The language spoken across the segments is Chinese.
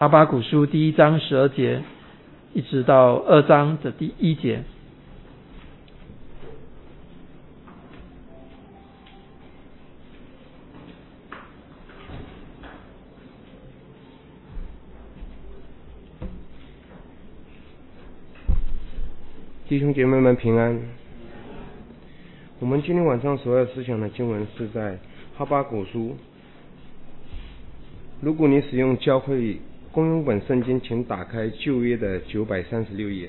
哈巴谷书第1章12节一直到2章的第1节。 弟兄姐妹们平安。我们今天晚上所要思想的经文是在哈巴谷书。如果你使用教会公用本圣经，请打开旧约的936页。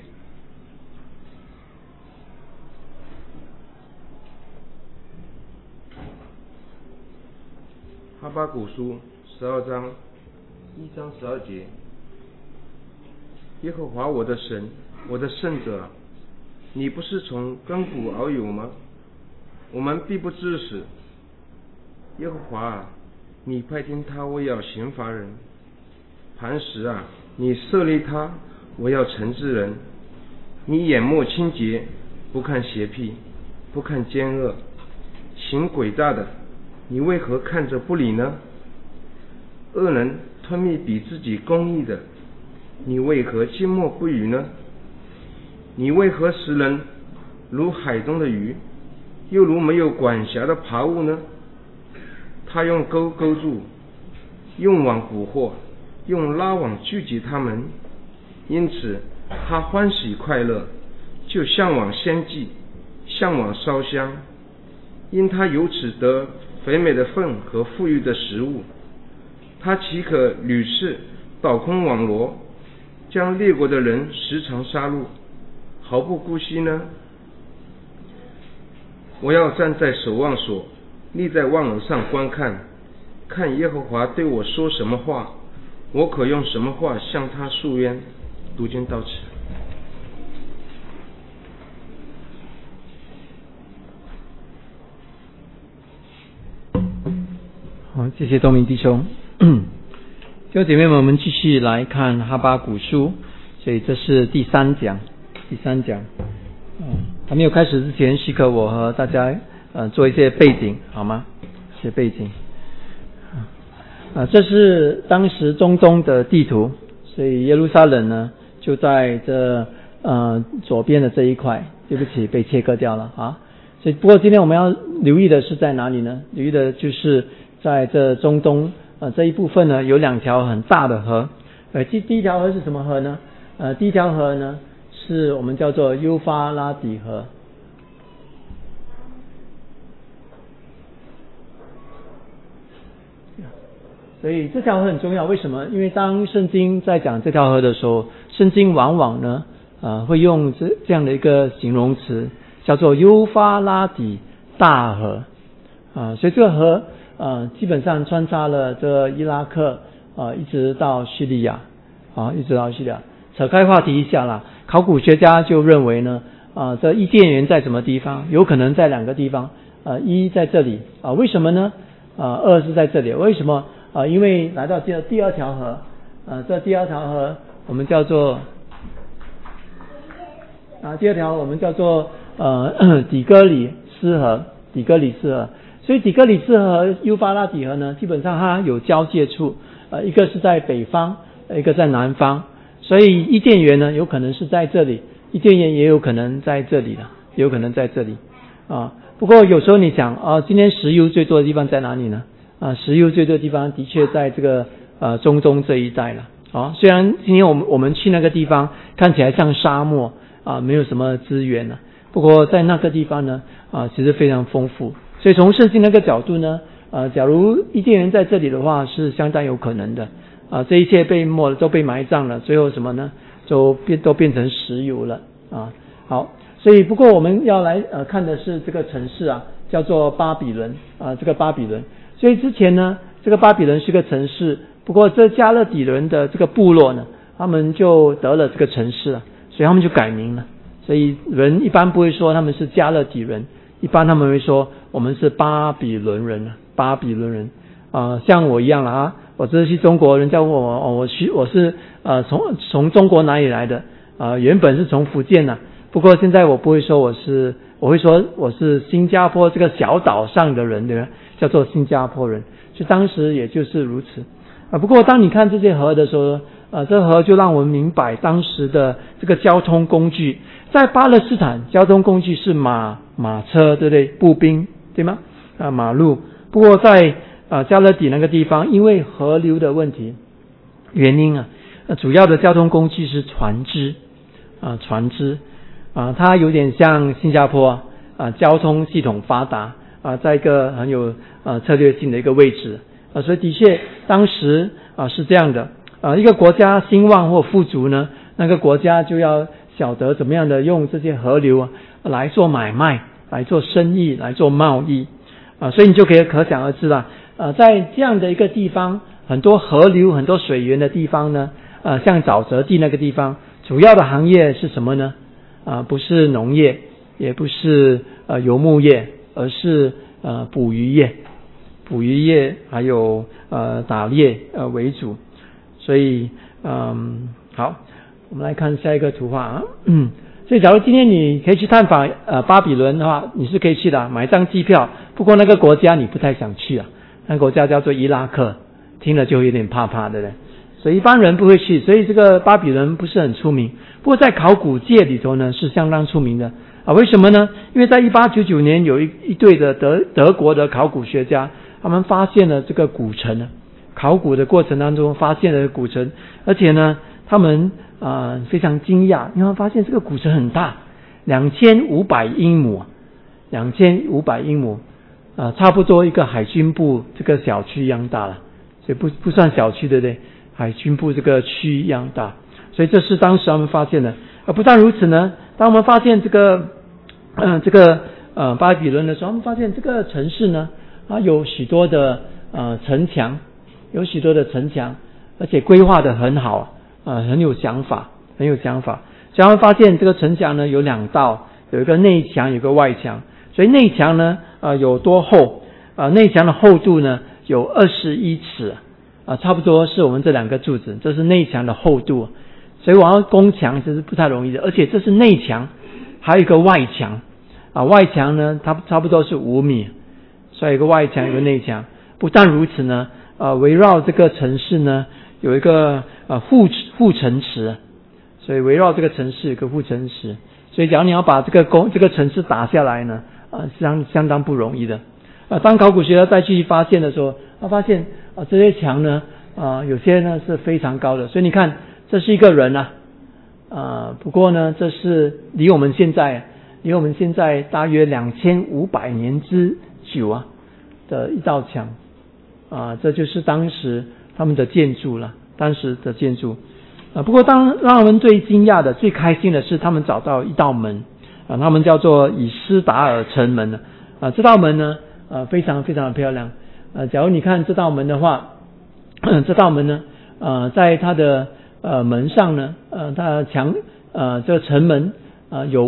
哈巴谷书12章1章12节。耶和华我的神，我的圣者，你不是从亘古而有吗？我们必不致死。耶和华啊，你派遣他，我要刑罚人；磐石啊，你设立他，我要惩治人。你眼目清洁，不看邪僻，不看奸恶，行诡诈的，你为何看着不理呢？恶人吞灭比自己公义的，你为何静默不语呢？你为何使人如海中的鱼，又如没有管辖的爬物呢？他用钩勾住，用网捕获，用拉网聚集他们，因此他欢喜快乐，就向往献祭，向往烧香，因他由此得肥美的分和富裕的食物。他岂可屡次倒空网罗，将列国的人时常杀戮，毫不顾惜呢？我要站在守望所，立在望楼上观看，看耶和华对我说什么话，我可用什么话向他诉冤。读经到此。 好，谢谢东明弟兄。弟兄姐妹们，我们继续来看哈巴谷书，所以这是第三讲。还没有开始之前，许可我和大家做一些背景，好吗？一些背景。这是当时中东的地图，所以耶路撒冷呢就在这左边的这一块，对不起，被切割掉了啊。所以不过今天我们要留意的是在哪里呢？留意的就是在这中东这一部分呢，有2条很大的河。第一条河是什么河呢？第一条河呢是我们叫做幼发拉底河。所以这条河很重要，为什么？因为当圣经在讲这条河的时候，圣经往往呢会用这样的一个形容词，叫做幼发拉底大河所以这个河基本上穿插了这伊拉克一直到叙利亚扯开话题一下啦，考古学家就认为呢这伊甸园在什么地方？有可能在2个地方，一在这里为什么呢？2是在这里，为什么？因为来到第二条河，这第二条河我们叫做第二条我们叫做底格里斯河，所以底格里斯河、幼发拉底河呢，基本上它有交界处，一个是在北方，一个在南方，所以伊甸园呢有可能是在这里，伊甸园也有可能在这里不过有时候你想今天石油最多的地方在哪里呢？石油最多的地方的确在这个中东这一带了虽然今天我们去那个地方看起来像沙漠没有什么资源不过在那个地方呢其实非常丰富，所以从圣经那个角度呢假如伊甸园在这里的话是相当有可能的这一切都被埋葬了，最后什么呢？都变成石油了好，所以不过我们要来看的是这个城市叫做巴比伦这个巴比伦。所以之前呢，这个巴比伦是个城市，不过这加勒底人的这个部落呢，他们就得了这个城市所以他们就改名了。所以人一般不会说他们是加勒底人，一般他们会说我们是巴比伦人像我一样了我这是中国人叫我是从中国哪里来的原本是从福建不过现在我不会说我会说我是新加坡这个小岛上的人，对吧？叫做新加坡人，所以当时也就是如此不过当你看这些河的时候这河就让我们明白当时的这个交通工具。在巴勒斯坦，交通工具是马车，对不对？步兵，对吗？马路。不过在加勒底那个地方，因为河流的问题原因主要的交通工具是船只，它有点像新加坡交通系统发达在一个很有策略性的一个位置所以的确当时是这样的一个国家兴旺或富足呢，那个国家就要晓得怎么样的用这些河流来做买卖，来做生意，来做贸易所以你就可想而知了在这样的一个地方，很多河流很多水源的地方呢像沼泽地那个地方，主要的行业是什么呢？不是农业，也不是游牧业，而是捕鱼业还有打猎为主。所以好，我们来看下一个图画所以假如今天你可以去探访巴比伦的话，你是可以去的，买张机票。不过那个国家你不太想去那个国家叫做伊拉克，听了就有点怕怕的了，所以一般人不会去。所以这个巴比伦不是很出名，不过在考古界里头呢是相当出名的为什么呢？因为在1899年有一队的德国的考古学家，他们发现了这个古城考古的过程当中发现了古城，而且呢他们非常惊讶，因为他们发现这个古城很大，2500英亩，2500英亩差不多一个海军部这个小区一样大了，所以不算小区，对不对？海军部这个区一样大，所以这是当时他们发现的。不但如此呢，当我们发现这个巴比伦的时候，我们发现这个城市呢有许多的城墙，而且规划的很好很有想法。所以我们发现这个城墙呢有两道，有一个内墙，有一个外墙。所以内墙呢有多厚内墙的厚度呢有21尺差不多是我们这两个柱子，这是内墙的厚度。所以我要攻墙这是不太容易的，而且这是内墙，还有一个外墙外墙呢它差不多是5米，所以有一个外墙，有一个内墙。不但如此呢围绕这个城市呢有一个护城池，所以围绕这个城市有个护城池。所以假如你要把这个城市打下来呢相当不容易的当考古学家再去发现的时候，他发现这些墙呢有些呢是非常高的。所以你看这是一个人不过呢这是离我们现在大约2500年之久的一道墙这就是当时他们的建筑了，当时的建筑不过让我们最惊讶的最开心的是他们找到一道门他们叫做以斯达尔城门这道门呢非常非常的漂亮假如你看这道门的话这道门呢在它的门上呢它的墙这个城门有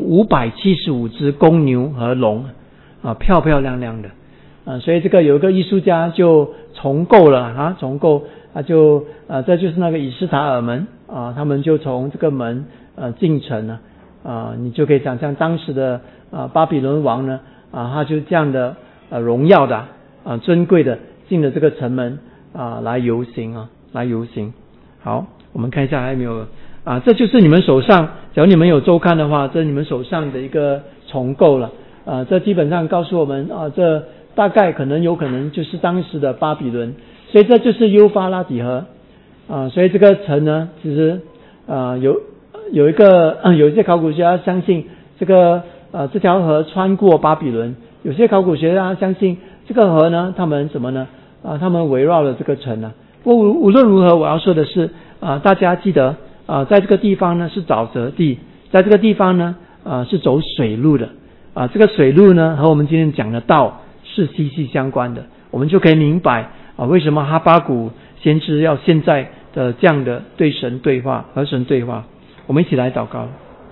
575只公牛和龙漂漂亮亮的所以这个有一个艺术家就重构了就这就是那个以斯塔尔门他们就从这个门进城你就可以想象当时的巴比伦王呢他就这样的荣耀的尊贵的进了这个城门来游行好，我们看一下还有没有这就是你们手上，假如你们有周刊的话，这是你们手上的一个重构了这基本上告诉我们这大概有可能就是当时的巴比伦。所以这就是幼发拉底河所以这个城呢其实有一些考古学家相信这条河穿过巴比伦，有些考古学家相信这个河呢他们什么呢他们围绕了这个城无论如何我要说的是大家记得在这个地方呢是沼泽地，在这个地方呢是走水路的这个水路呢和我们今天讲的道是息息相关的，我们就可以明白为什么哈巴谷先知要现在的这样的对神对话，和神对话。我们一起来祷告。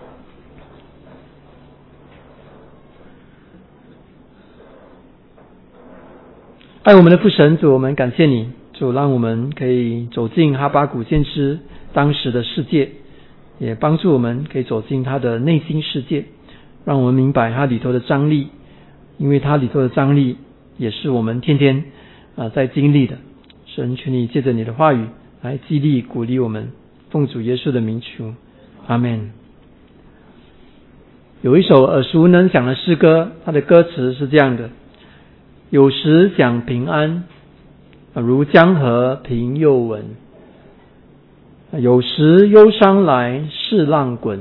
爱我们的父神主，我们感谢你，主让我们可以走进哈巴谷先知当时的世界，也帮助我们可以走进他的内心世界，让我们明白他里头的张力，因为他里头的张力也是我们天天在经历的。神，求你借着你的话语来激励鼓励我们， 奉主耶稣的名求，阿们。有一首耳熟能详的诗歌，它的歌词是这样的：有时想平安，如江河平又稳；有时忧伤来，似浪滚。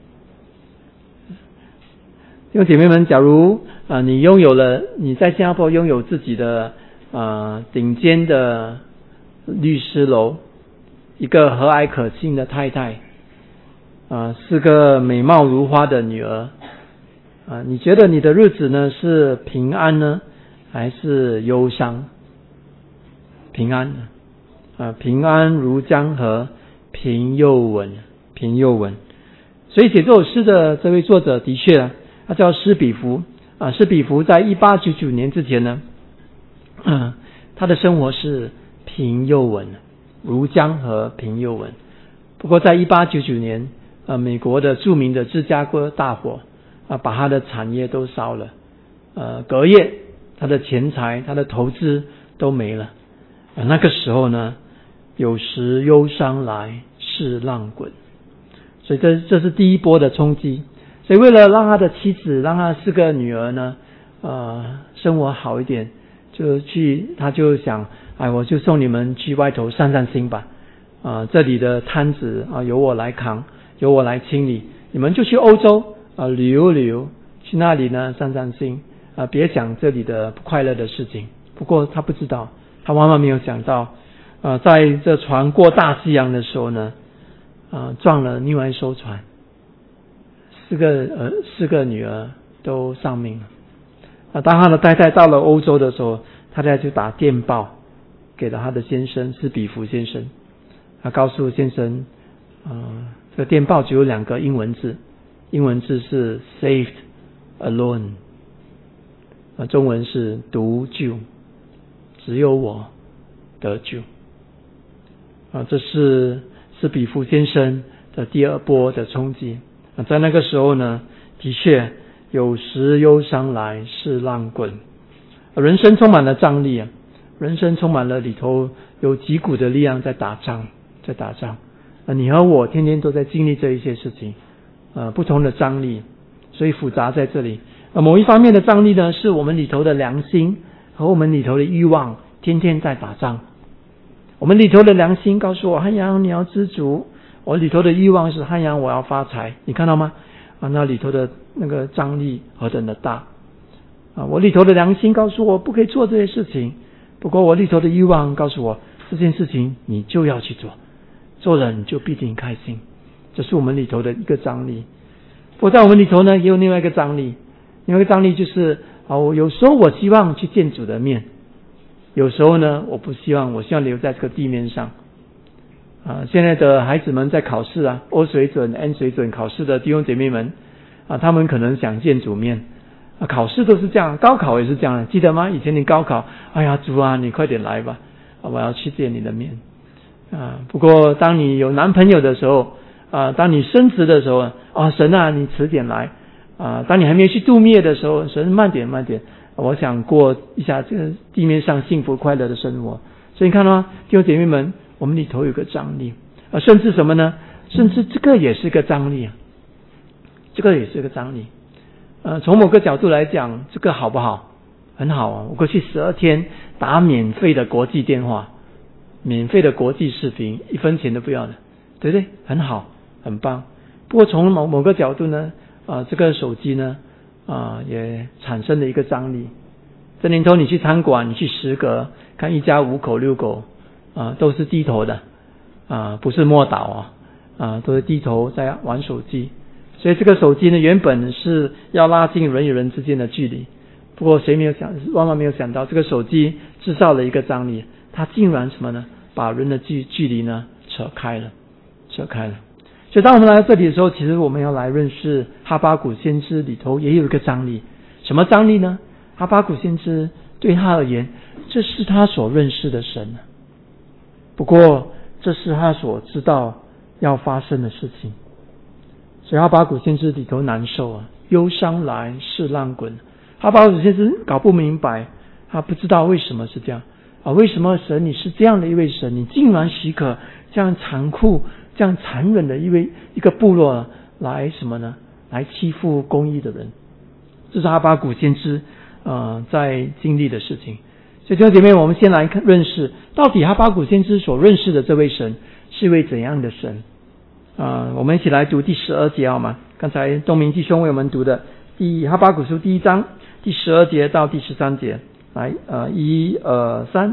弟兄姐妹们，假如你在新加坡拥有自己的顶尖的律师楼，一个和蔼可亲的太太，4个美貌如花的女儿，你觉得你的日子呢是平安呢，还是忧伤？平安平安如江河，平又稳，平又稳。所以写这首诗的这位作者的确他叫施比弗施比弗在1899年之前呢，他的生活是平又稳，如江河平又稳。不过在1899年美国的著名的芝加哥大火把他的产业都烧了，隔夜他的钱财他的投资都没了。那个时候呢，有时忧伤来，似浪滚。所以这是第一波的冲击。所以为了让他的妻子，让他4个女儿呢生活好一点，他就想我就送你们去外头散散心吧。这里的摊子由我来扛，由我来清理，你们就去欧洲旅游旅游，去那里呢散散心别想这里的不快乐的事情。不过他不知道，他万万没有想到在这船过大西洋的时候呢撞了另外一艘船，4个女儿都丧命了。当他的太太到了欧洲的时候，太太就打电报给了他的先生施比弗先生，他告诉先生这个电报只有2个英文字是 saved alone， 中文是独救，只有我得救。这是施比弗先生的第2波的冲击。在那个时候呢，的确有时忧伤来，似浪滚。人生充满了张力人生充满了里头有几股的力量在打仗。你和我天天都在经历这一些事情不同的张力，所以复杂在这里。某一方面的张力呢，是我们里头的良心和我们里头的欲望天天在打仗。我们里头的良心告诉我，汉阳你要知足，我里头的欲望是汉阳我要发财，你看到吗那里头的那个张力何等的大我里头的良心告诉我不可以做这些事情，不过我里头的欲望告诉我这件事情你就要去做，做了你就必定开心。这是我们里头的一个张力。不过在我们里头呢，也有另外一个张力，就是有时候我希望去见主的面，有时候呢我不希望，我希望留在这个地面上现在的孩子们在考试O 水准 N 水准考试的弟兄姐妹们他们可能想见主面考试都是这样，高考也是这样的，记得吗？以前你高考，哎呀主你快点来吧我要去见你的面不过当你有男朋友的时候当你升职的时候神你迟点来当你还没有去度蜜月的时候，神慢点我想过一下这个地面上幸福快乐的生活。所以你看到弟兄姐妹们，我们里头有个张力甚至什么呢？甚至这个也是个张力从某个角度来讲，这个好不好？很好我过去12天打免费的国际电话，免费的国际视频，1分钱都不要的，对不对？很好，很棒。不过从某个角度呢这个手机呢也产生了一个张力。这年头你去餐馆，你去食阁看1家5口6口都是低头的不是默祷都是低头在玩手机。所以这个手机呢，原本是要拉近人与人之间的距离，不过万万没有想到，这个手机制造了一个张力，它竟然什么呢？把人的距离呢扯开了。所以当我们来到这里的时候，其实我们要来认识哈巴谷先知里头也有一个张力。什么张力呢？哈巴谷先知对他而言，这是他所认识的神不过这是他所知道要发生的事情。所以哈巴谷先知里头难受忧伤来，似浪滚。哈巴谷先知搞不明白，他不知道为什么是这样为什么神你是这样的一位神，你竟然许可这样残酷这样残忍的一个部落来什么呢？来欺负公义的人。这是哈巴谷先知在经历的事情。所以弟兄姐妹，我们先来认识到底哈巴谷先知所认识的这位神是一位怎样的神。我们一起来读第12节好吗？刚才东明弟兄为我们读的哈巴谷书第1章第12节到第13节。来1、2、3。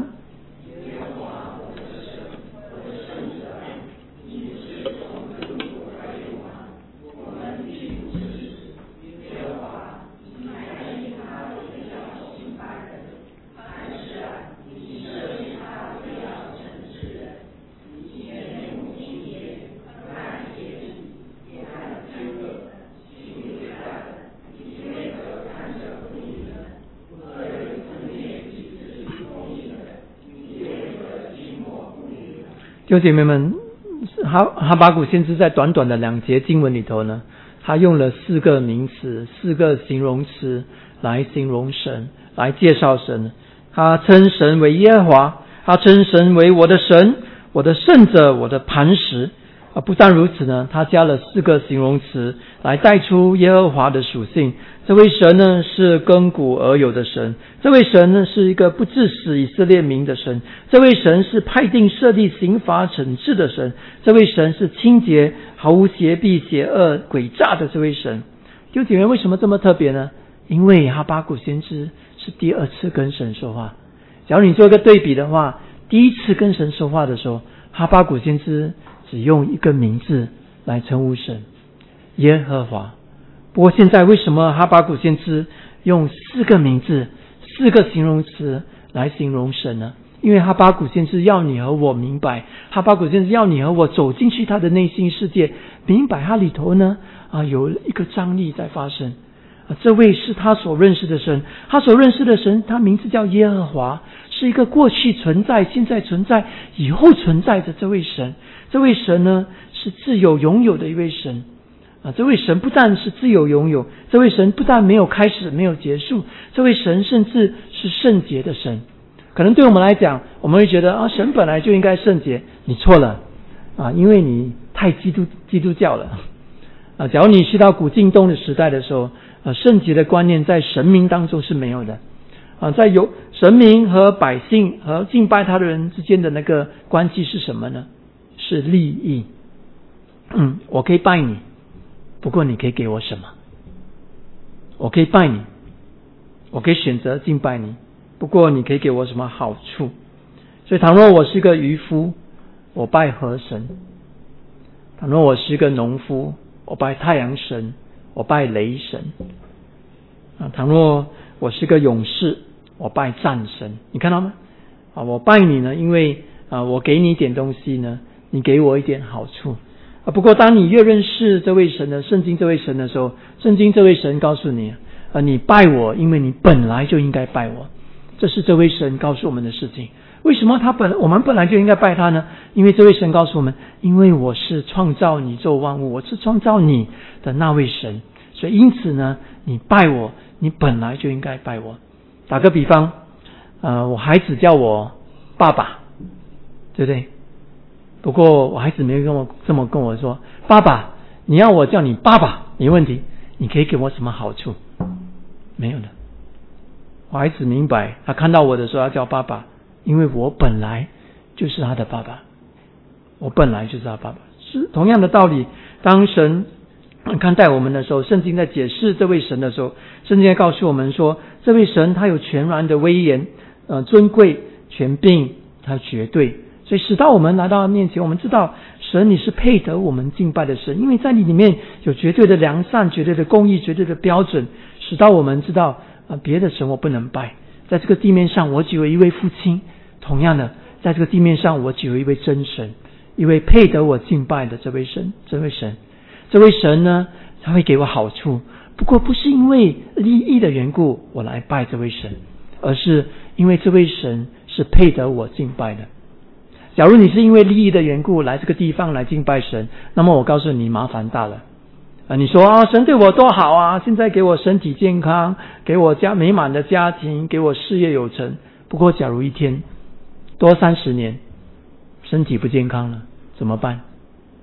弟兄姐妹们，哈巴谷先知在短短的2节经文里头呢，他用了4个名词、4个形容词来形容神，来介绍神。他称神为耶和华，他称神为我的神，我的圣者，我的磐石。不但如此呢，他加了4个形容词来带出耶和华的属性。这位神呢是亘古而有的神，这位神呢是一个不致死以色列民的神，这位神是派定设立刑罚惩治的神，这位神是清洁毫无邪僻邪恶诡诈的这位神。弟兄姐妹，为什么这么特别呢？因为哈巴谷先知是第2次跟神说话。假如你做一个对比的话，第1次跟神说话的时候，哈巴谷先知只用一个名字来称呼神，耶和华。不过现在为什么哈巴谷先知用4个名字、4个形容词来形容神呢？因为哈巴谷先知要你和我明白，哈巴谷先知要你和我走进去他的内心世界，明白他里头呢有一个张力在发生。这位是他所认识的神，他所认识的神，他名字叫耶和华，是一个过去存在、现在存在、以后存在的这位神。这位神呢是自有永有的一位神。这位神不但是自有永有，这位神不但没有开始没有结束，这位神甚至是圣洁的神。可能对我们来讲，我们会觉得神本来就应该圣洁。你错了因为你太基督教了假如你去到古近东的时代的时候圣洁的观念在神明当中是没有的在有神明和百姓和敬拜他的人之间的那个关系是什么呢？是利益。我可以拜你，不过你可以给我什么？我可以拜你，我可以选择敬拜你，不过你可以给我什么好处？所以倘若我是个渔夫，我拜河神；倘若我是一个农夫，我拜太阳神，我拜雷神；倘若我是个勇士，我拜战神。你看到吗？我拜你呢，因为我给你一点东西呢，你给我一点好处。不过当你越认识这位神的圣经这位神的时候，圣经这位神告诉你你拜我，因为你本来就应该拜我。这是这位神告诉我们的事情。为什么我们本来就应该拜他呢？因为这位神告诉我们，因为我是创造宇宙万物，我是创造你的那位神，所以因此呢，你拜我，你本来就应该拜我。打个比方我孩子叫我爸爸，对不对？不过我孩子没有这么跟我说，爸爸，你要我叫你爸爸没问题，你可以给我什么好处？没有的。我孩子明白，他看到我的时候要叫爸爸，因为我本来就是他的爸爸，我本来就是他爸爸。是同样的道理，当神看待我们的时候，圣经在解释这位神的时候，圣经在告诉我们说，这位神他有全然的威严尊贵、权柄，他绝对，所以使到我们来到他面前，我们知道神你是配得我们敬拜的神，因为在你里面有绝对的良善、绝对的公义、绝对的标准，使到我们知道别的神我不能拜。在这个地面上我只有一位父亲，同样的在这个地面上我只有一位真神，一位配得我敬拜的这位神。这位神呢，他会给我好处，不过不是因为利益的缘故我来拜这位神，而是因为这位神是配得我敬拜的。假如你是因为利益的缘故来这个地方来敬拜神，那么我告诉你麻烦大了你说神对我多好啊，现在给我身体健康，给我美满的家庭，给我事业有成。不过假如一天多30年身体不健康了怎么办？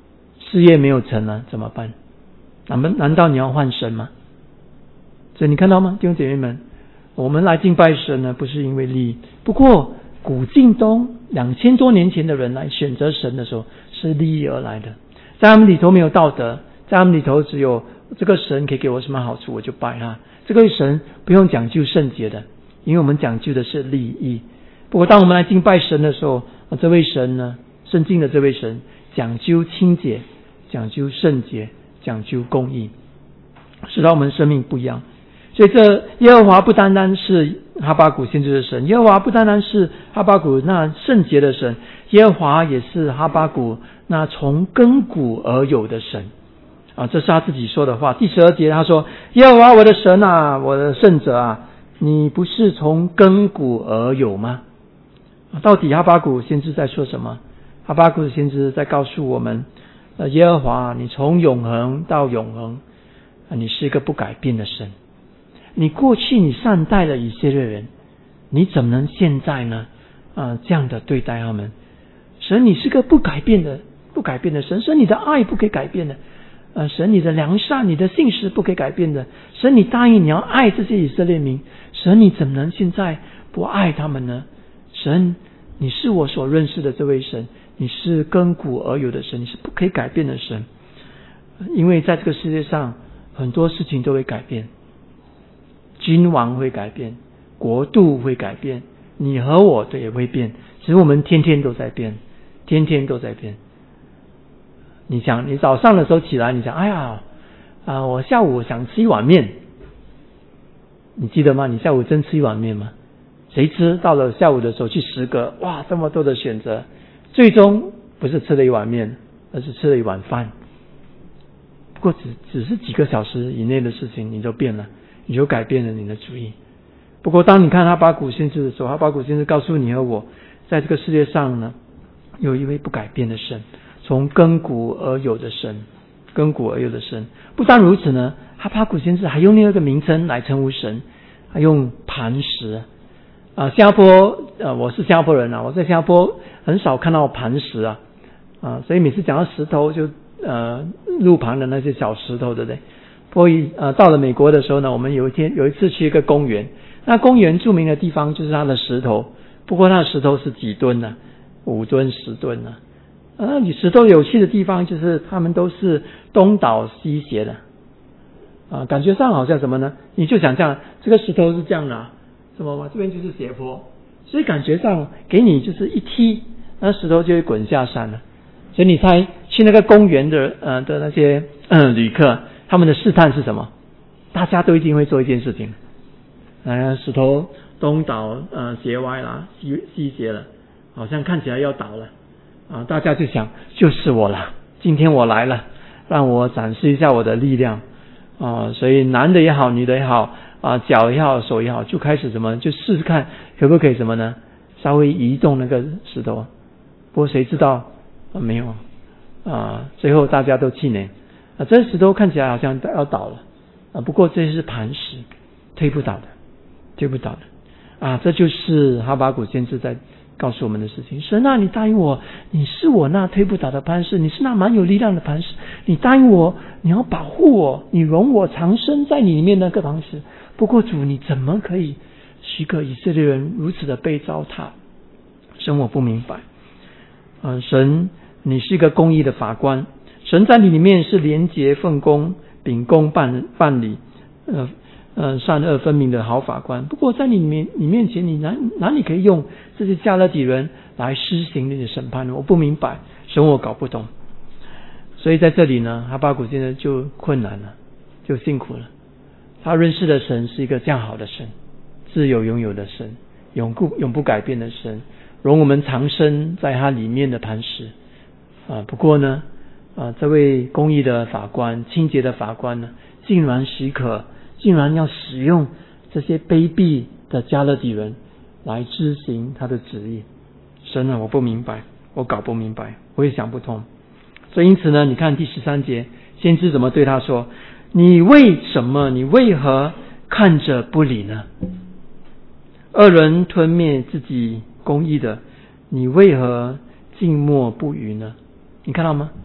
事业没有成了怎么办？难道你要换神吗？所以你看到吗，弟兄姐妹们，我们来敬拜神呢，不是因为利益。不过古晋东2000多年前的人来选择神的时候，是利益而来的。在他们里头没有道德，在他们里头只有这个神可以给我什么好处，我就拜他。这个神不用讲究圣洁的，因为我们讲究的是利益。不过当我们来敬拜神的时候，这位神呢，圣经的这位神讲究清洁，讲究圣洁，讲究公义，使到我们生命不一样。所以这耶和华不单单是哈巴谷先知的神，耶和华不单单是哈巴谷那圣洁的神，耶和华也是哈巴谷那从亘古而有的神啊，这是他自己说的话。第12节他说：耶和华我的神啊，我的圣者啊，你不是从亘古而有吗？到底哈巴谷先知在说什么？哈巴谷先知在告诉我们，耶和华你从永恒到永恒，你是一个不改变的神。你过去你善待了以色列人，你怎么能现在呢这样的对待他们？神你是个不改变的神，神你的爱不可以改变的，神你的良善你的信实不可以改变的，神你答应你要爱这些以色列民，神你怎么能现在不爱他们呢？神你是我所认识的这位神，你是亘古而有的神，你是不可以改变的神。因为在这个世界上很多事情都会改变，君王会改变，国度会改变，你和我的也会变，其实我们天天都在变，天天都在变。你想你早上的时候起来，你想我下午想吃一碗面，你记得吗？你下午真吃一碗面吗？谁知到了下午的时候去10个，哇，这么多的选择，最终不是吃了一碗面，而是吃了一碗饭。不过只是几个小时以内的事情，你就变了，你就改变了你的主意。不过当你看哈巴谷先知的时候，哈巴谷先知告诉你和我，在这个世界上呢，有一位不改变的神，从亘古而有的神，亘古而有的神。不但如此呢，哈巴谷先知还用另一个名称来称呼神，他用磐石。新加坡我是新加坡人我在新加坡很少看到磐石所以每次讲到石头就路旁的那些小石头，对不对？不过到了美国的时候呢，我们有一次去一个公园，那公园著名的地方就是它的石头，不过它的石头是几吨呢？5吨10吨呢。你石头有趣的地方就是它们都是东倒西斜的感觉上好像什么呢？你就想象这个石头是这样的什么吗？这边就是斜坡，所以感觉上给你就是一踢，那石头就会滚下山了。所以你猜去那个公园的那些旅客，他们的试探是什么？大家都一定会做一件事情，石头东倒斜歪啦，西斜了，好像看起来要倒了大家就想就是我了，今天我来了，让我展示一下我的力量所以男的也好，女的也好脚也好，手也好，就开始什么，就试试看可不可以什么呢？稍微移动那个石头。不过谁知道没有最后大家都气馁这石头看起来好像要倒了不过这是磐石，推不倒的这就是哈巴谷先知在告诉我们的事情。神你答应我，你是我那推不倒的磐石，你是那蛮有力量的磐石，你答应我你要保护我，你容我藏身在你里面那个磐石。不过主，你怎么可以许可以色列人如此的被糟蹋？神我不明白神你是一个公义的法官，神在你里面是廉洁奉公秉公办理善恶分明的好法官。不过在你面前，你哪里可以用这些加勒底人来施行你的审判呢？我不明白，神我搞不懂。所以在这里呢，哈巴谷现在就困难了，就辛苦了。他认识的神是一个这样好的神，自有永有的神，永不改变的神，容我们藏身在他里面的磐石不过呢这位公义的法官，清洁的法官呢，竟然要使用这些卑鄙的加勒底人来执行他的旨意。神我不明白，我搞不明白，我也想不通。所以因此呢，你看第13节，先知怎么对他说？你为何看着不理呢？恶人吞灭自己公义的，你为何静默不语呢？你看到吗？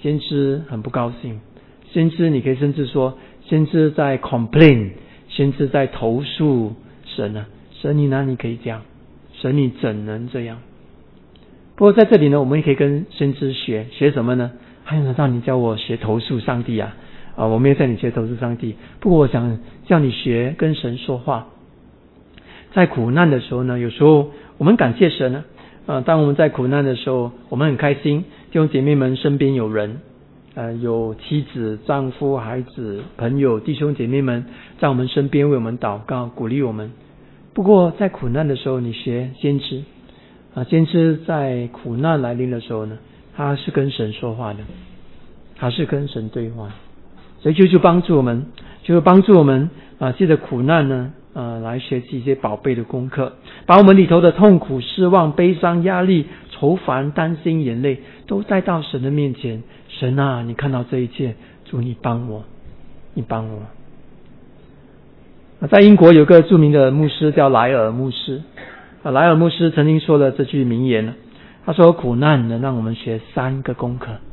先知很不高兴，先知你可以甚至说，先知在 complain， 先知在投诉神啊，神你哪里可以这样？神你怎能这样？不过在这里呢，我们也可以跟先知学什么呢？还有难道你叫我学投诉上帝啊？我没有叫你学投诉上帝，不过我想叫你学跟神说话。在苦难的时候呢，有时候我们感谢神呢。当我们在苦难的时候，我们很开心，弟兄姐妹们身边有人，有妻子、丈夫、孩子、朋友、弟兄姐妹们在我们身边为我们祷告、鼓励我们。不过在苦难的时候，你学先知先知在苦难来临的时候呢，他是跟神说话的，他是跟神对话，所以就帮助我们，借着苦难呢，来学习一些宝贝的功课，把我们里头的痛苦、失望、悲伤、压力、愁烦、担心、眼泪都带到神的面前。神啊，你看到这一切，主你帮我，你帮我。在英国有个著名的牧师叫莱尔牧师，莱尔牧师曾经说了这句名言，他说苦难能让我们学3个功课，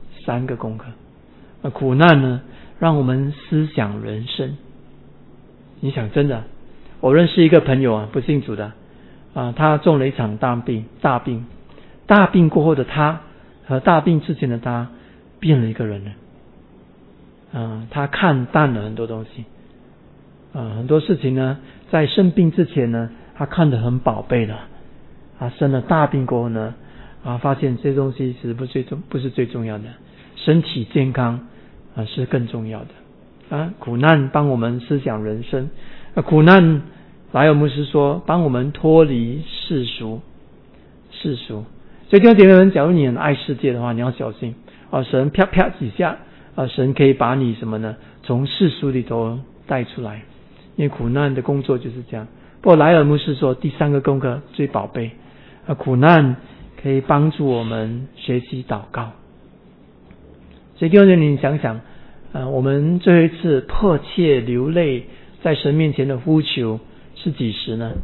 苦难呢让我们思想人生。你想真的，我认识一个朋友不信主的他中了一场大病过后的他和大病之前的他变了一个人了。他看淡了很多东西很多事情呢，在生病之前呢，他看得很宝贝的。生了大病过后呢，发现这些东西其实不是最重要的，身体健康是更重要的。苦难帮我们思想人生，苦难莱尔牧师说帮我们脱离世俗。所以弟兄姐妹们，假如你很爱世界的话，你要小心神啪啪几下神可以把你什么呢，从世俗里头带出来，因为苦难的工作就是这样。不过莱尔牧师说第3个功课最宝贝，苦难可以帮助我们学习祷告。所以弟兄姐妹，你想想我们最后一次迫切流泪在神面前的呼求是几时呢？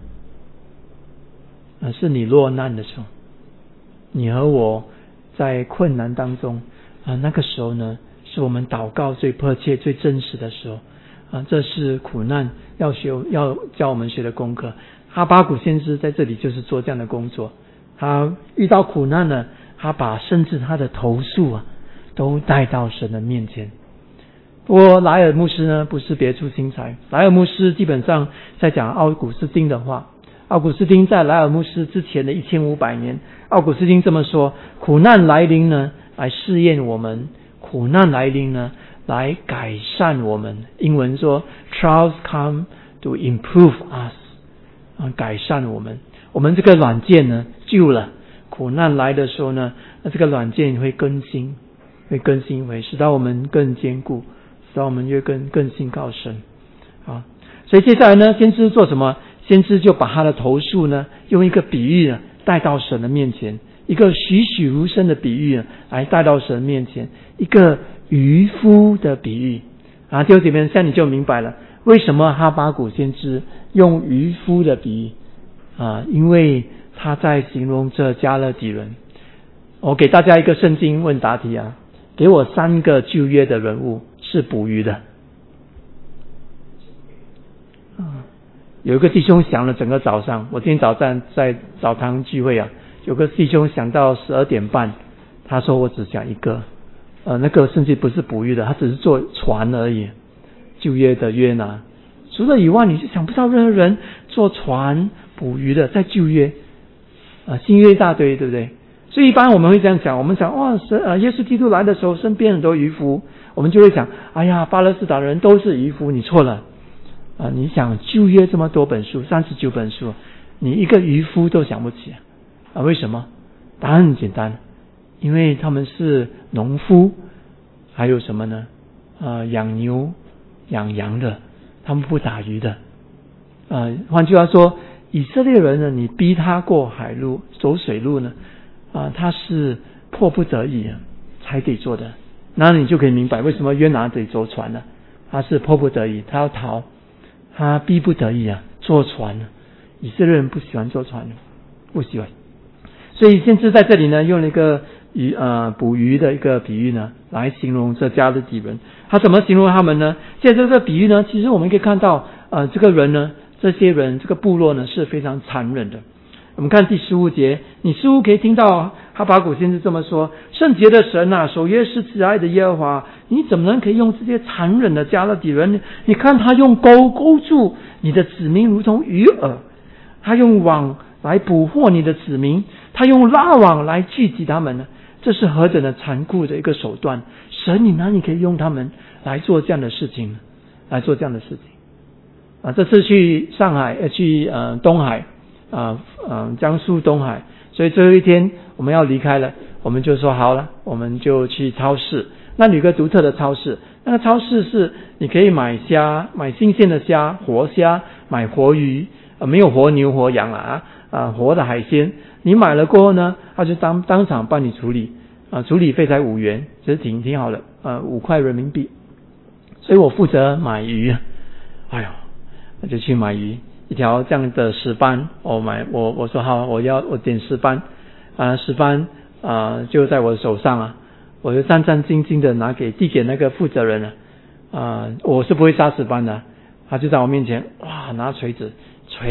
是你落难的时候，你和我在困难当中那个时候呢，是我们祷告最迫切最真实的时候这是苦难要教我们学的功课。哈巴谷先知在这里就是做这样的工作，他遇到苦难呢，他把甚至他的投诉都带到神的面前。不过莱尔牧师呢不是别出心裁，莱尔牧师基本上在讲奥古斯丁的话。奥古斯丁在莱尔牧师之前的1500年，奥古斯丁这么说，苦难来临呢来试验我们，苦难来临呢来改善我们。英文说 Trials come to improve us， 改善我们。我们这个软件呢旧了，苦难来的时候呢，这个软件会更新一回，使到我们更坚固，使到我们越更信靠神所以接下来呢，先知做什么？先知就把他的投诉呢，用一个比喻带到神的面前，一个栩栩如生的比喻来带到神面前，一个渔夫的比喻弟兄姐妹，现在你就明白了为什么哈巴谷先知用渔夫的比喻因为他在形容这加勒底人。我给大家一个圣经问答题给我3个旧约的人物是捕鱼的有一个弟兄想了整个早上，我今天早上在早堂聚会有个弟兄想到12点半，他说我只想一个那个甚至不是捕鱼的，他只是坐船而已，旧约的约拿。除了以外，你就想不到任何人坐船捕鱼的，在旧约新约一大堆，对不对？所以一般我们会这样想，我们想耶稣基督来的时候身边很多渔夫，我们就会想哎呀巴勒斯坦人都是渔夫。你错了你想旧约这么多本书，39本书，你一个渔夫都想不起为什么？答案很简单，因为他们是农夫，还有什么呢养牛养羊的，他们不打鱼的换句话说，以色列人呢，你逼他过海路走水路呢他是迫不得已才得做的。那你就可以明白为什么约拿得坐船了，他是迫不得已，他要逃，他逼不得已坐船以色列人不喜欢坐船，不喜欢。所以先知在这里呢，用了一捕鱼的一个比喻呢，来形容这加勒底人。他怎么形容他们呢？借着这个比喻呢，其实我们可以看到，这个人呢，这些人，这个部落呢是非常残忍的。我们看第15节，你似乎可以听到哈巴谷先知这么说：圣洁的神啊，守约是慈爱的耶和华，你怎么能可以用这些残忍的加勒底人？你看他用钩勾住你的子民，如同鱼饵；他用网来捕获你的子民，他用拉网来聚集他们呢。这是何等的残酷的一个手段！神，你哪里可以用他们来做这样的事情呢？来做这样的事情这次去上海，去东海。江苏东海，所以最后一天我们要离开了，我们就说好了，我们就去超市。那有个独特的超市，那个超市是你可以买虾，买新鲜的虾，活虾，买活鱼，没有活牛活羊活的海鲜。你买了过后呢，他就当场帮你处理，处理费才5元，其实挺好的，5块人民币。所以我负责买鱼，我就去买鱼。一条这样的石斑，我说好，我点石斑石斑就在我的手上我就战战兢兢的递给那个负责人我是不会杀石斑的，他就在我面前拿锤子锤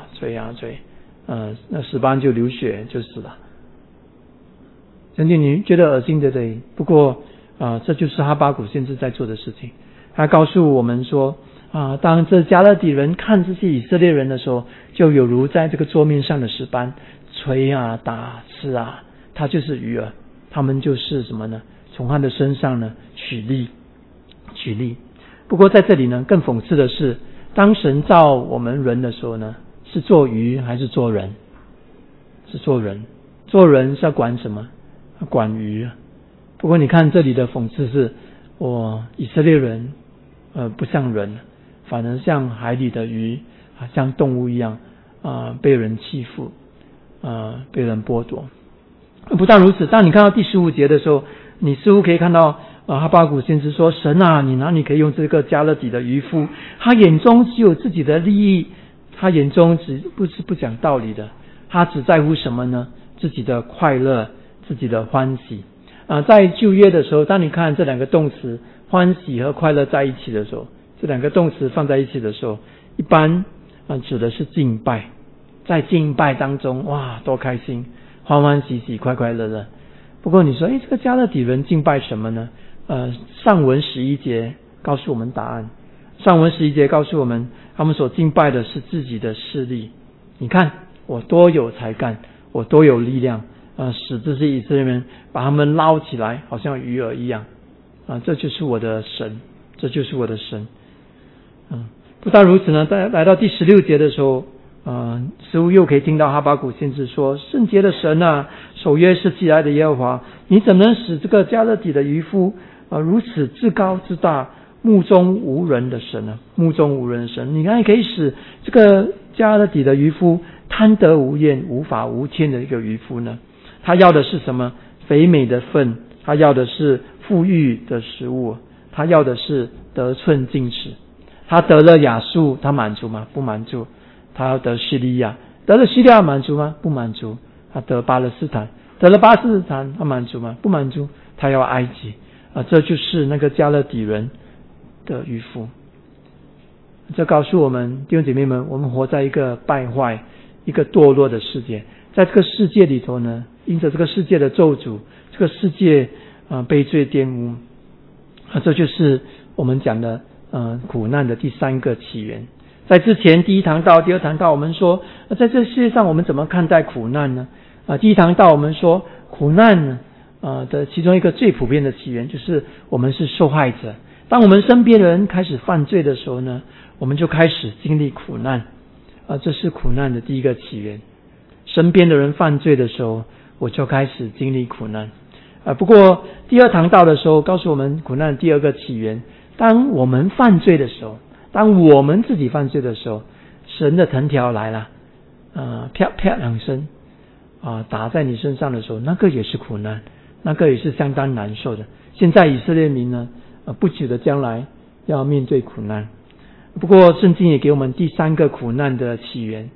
那石斑就流血就死了。兄弟，你觉得恶心的对？不过这就是哈巴谷先知在做的事情。他告诉我们说当这加勒底人看这些以色列人的时候，就有如在这个桌面上的石斑，捶打吃他就是鱼饵，他们就是什么呢？从他的身上呢取利。不过在这里呢，更讽刺的是，当神造我们人的时候呢，是做鱼还是做人？是做人。做人是要管什么？要管鱼不过你看这里的讽刺是，以色列人不像人，反而像海里的鱼像动物一样被人欺负被人剥夺。不但如此，当你看到第15节的时候，你似乎可以看到哈巴谷先知说，神你哪里可以用这个加勒底的渔夫，他眼中只有自己的利益，他眼中不讲道理的，他只在乎什么呢？自己的快乐，自己的欢喜在旧约的时候，当你看这两个动词欢喜和快乐在一起的时候，这两个动词放在一起的时候，一般指的是敬拜。在敬拜当中多开心，欢欢喜喜，快快乐乐。不过你说这个加勒底人敬拜什么呢？上文11节告诉我们答案。上文11节告诉我们，他们所敬拜的是自己的势力。你看我多有才干，我多有力量使这些以色列人把他们捞起来，好像鱼饵一样这就是我的神，这就是我的神不但如此呢，在来到第16节的时候似乎又可以听到哈巴谷先知说，圣洁的神守约是慈爱的耶和华，你怎能使这个加勒底的渔夫如此至高至大，目中无人的神呢？目中无人的神，你看可以使这个加勒底的渔夫贪得无厌，无法无天的一个渔夫呢？他要的是什么？肥美的分，他要的是富裕的食物，他要的是得寸进尺。他得了亚述，他满足吗？不满足。他要得叙利亚，得了叙利亚满足吗？不满足。他得巴勒斯坦，得了巴勒斯坦，他满足吗？不满足。他要埃及这就是那个加勒底人的渔夫。这告诉我们弟兄姐妹们，我们活在一个败坏、一个堕落的世界，在这个世界里头呢，因着这个世界的咒诅，这个世界被罪玷污这就是我们讲的苦难的第3个起源。在之前第1堂道、第2堂道我们说在这世界上我们怎么看待苦难呢？第1堂道我们说苦难的其中一个最普遍的起源就是我们是受害者。当我们身边的人开始犯罪的时候呢，我们就开始经历苦难这是苦难的第1个起源。身边的人犯罪的时候，我就开始经历苦难不过第2堂道的时候告诉我们苦难的第2个起源，当我们犯罪的时候，当我们自己犯罪的时候，神的藤条来了啪啪2声打在你身上的时候，那个也是苦难，那个也是相当难受的。现在以色列民呢不久的将来要面对苦难。不过圣经也给我们第3个苦难的起源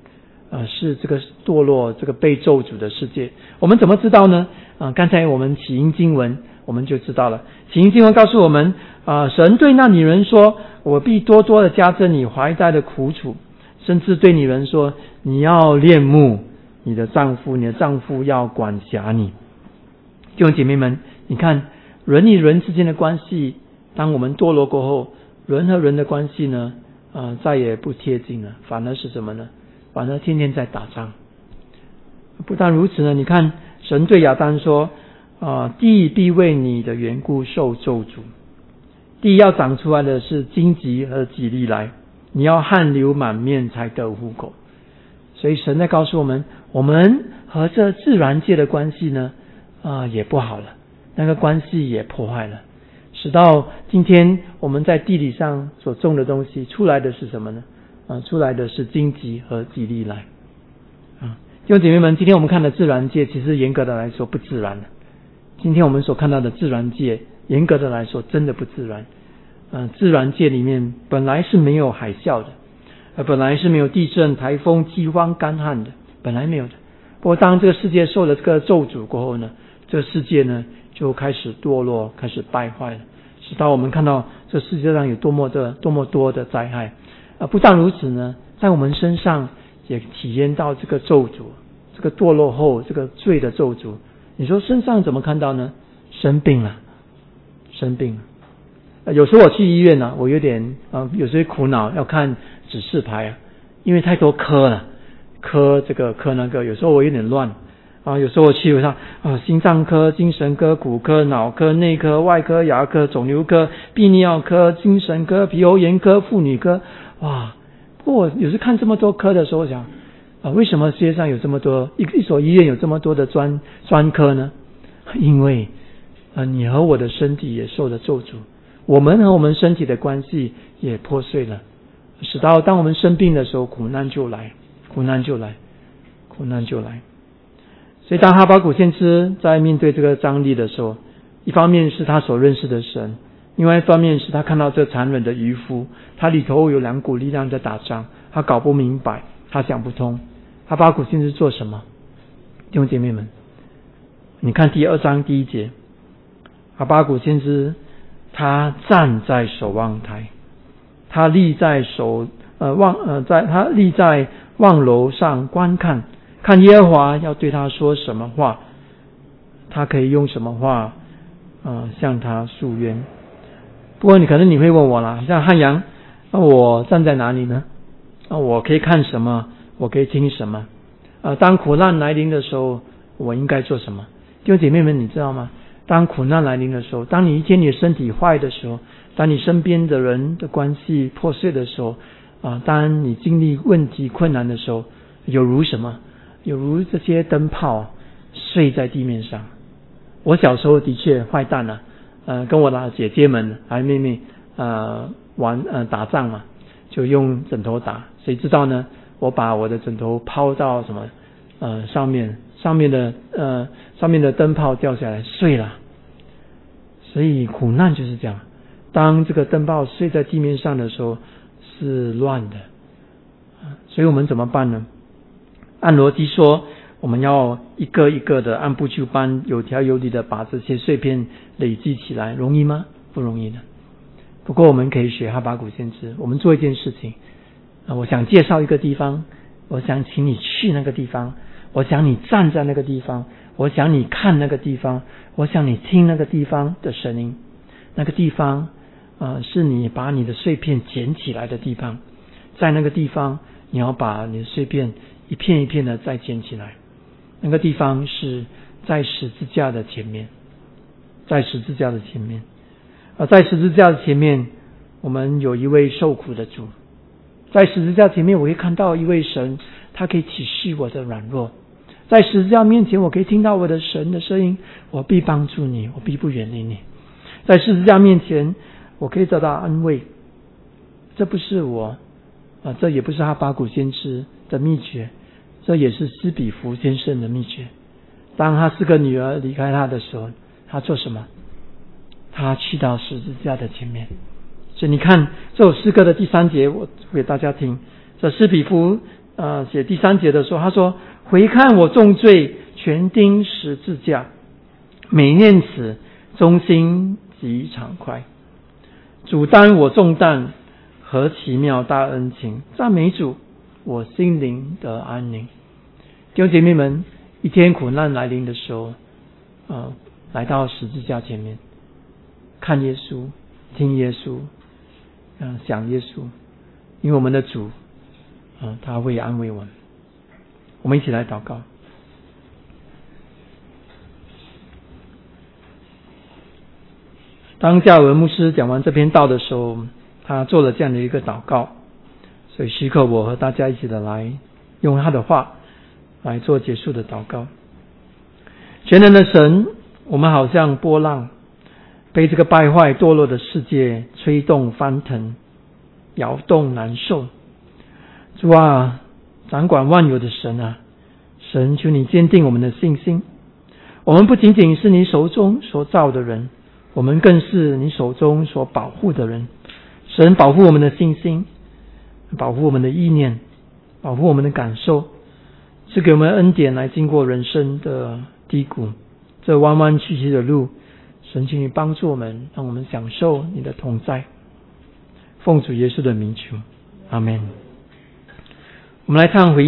是这个堕落、这个被咒诅的世界。我们怎么知道呢？刚才我们起因经文我们就知道了。起因经文告诉我们，神对那女人说：“我必多多的加增你怀胎的苦楚。”甚至对女人说：“你要恋慕你的丈夫，你的丈夫要管辖你。”弟兄姐妹们，你看人与人之间的关系，当我们堕落过后，人和人的关系呢，再也不贴近了，反而是什么呢？反而天天在打仗。不但如此呢，你看神对亚当说：“地必为你的缘故受咒诅，地要长出来的是荆棘和棘藜来，你要汗流满面才得糊口。”所以神在告诉我们，我们和这自然界的关系呢，也不好了，那个关系也破坏了，使到今天我们在地理上所种的东西出来的是什么呢？出来的是荆棘和棘藜来。弟兄姐妹们，今天我们看的自然界，其实严格的来说不自然了。今天我们所看到的自然界，严格的来说真的不自然。自然界里面本来是没有海啸的，本来是没有地震、台风、饥荒、干旱的，本来没有的。不过当这个世界受了这个咒诅过后呢，这个世界呢就开始堕落，开始败坏了，使到我们看到这世界上有多么多的灾害。不但如此呢，在我们身上也体验到这个咒诅，这个堕落后这个罪的咒诅。你说身上怎么看到呢？生病了。有时候我去医院呢，我有点有些苦恼，要看指示牌因为太多科了，科这个科那个，有时候我有点乱有时候我去心脏科、精神科、骨科、脑科、内科、外科、牙科、肿瘤科、泌尿科、精神科、皮肤炎科、妇女科。不过我有时看这么多科的时候，我想为什么世界上有这么多一所医院有这么多的专科呢？因为你和我的身体也受了咒诅，我们和我们身体的关系也破碎了，使到当我们生病的时候，苦难就来。所以当哈巴谷先知在面对这个张力的时候，一方面是他所认识的神，另外一方面是他看到这残忍的渔夫，他里头有两股力量在打仗，他搞不明白，他想不通。哈巴谷先知做什么？弟兄姐妹们，你看第2章第1节，哈巴谷先知他站在守望台，他立在望楼上观看，看耶和华要对他说什么话，他可以用什么话向他诉冤。不过你会问我啦，像汉阳，我站在哪里呢？我可以看什么？我可以听什么？当苦难来临的时候，我应该做什么？弟兄姐妹们，你知道吗？当苦难来临的时候，当你一天你身体坏的时候，当你身边的人的关系破碎的时候，当你经历问题困难的时候，有如什么？有如这些灯泡碎在地面上。我小时候的确坏蛋了，跟我的姐姐们还有妹妹打仗嘛，就用枕头打。谁知道呢？我把我的枕头抛到什么上面的灯泡掉下来碎了。所以苦难就是这样，当这个灯泡碎在地面上的时候是乱的。所以我们怎么办呢？按逻辑说，我们要一个一个的按部就班，有条有理的把这些碎片累积起来，容易吗？不容易的。不过我们可以学哈巴谷先知，我们做一件事情，我想介绍一个地方，我想请你去那个地方，我想你站在那个地方，我想你看那个地方，我想你听那个地方的声音。那个地方是你把你的碎片捡起来的地方，在那个地方你要把你的碎片一片一片的再捡起来。那个地方是在十字架的前面，在十字架的前面。在十字架的前面，我们有一位受苦的主。在十字架前面，我会看到一位神，他可以启示我的软弱。在十字架面前，我可以听到我的神的声音，我必帮助你，我必不远离你。在十字架面前，我可以得到安慰。这不是我这也不是哈巴谷先知的秘诀，这也是斯比福先生的秘诀。当他4个女儿离开他的时候，他做什么？他去到十字架的前面。所以你看这首诗歌的第3节，我给大家听。这斯比福写第3节的时候，他说：回看我重罪，全钉十字架，每念此，忠心极畅快。主担我重担，何奇妙大恩情！赞美主，我心灵得安宁。弟兄姐妹们，一天苦难来临的时候，来到十字架前面，看耶稣，听耶稣，想耶稣，因为我们的主，他会安慰我们。我们一起来祷告。当加尔文牧师讲完这篇道的时候，他做了这样的一个祷告，所以许可我和大家一起的来用他的话来做结束的祷告。全能的神，我们好像波浪，被这个败坏堕落的世界吹动翻腾，摇动难受。主啊，掌管万有的神啊，神，求你坚定我们的信心。我们不仅仅是你手中所造的人，我们更是你手中所保护的人。神，保护我们的信心，保护我们的意念，保护我们的感受，赐给我们恩典来经过人生的低谷，这弯弯曲曲的路。神，请你帮助我们，让我们享受你的同在。奉主耶稣的名求，阿们。我们来唱回应。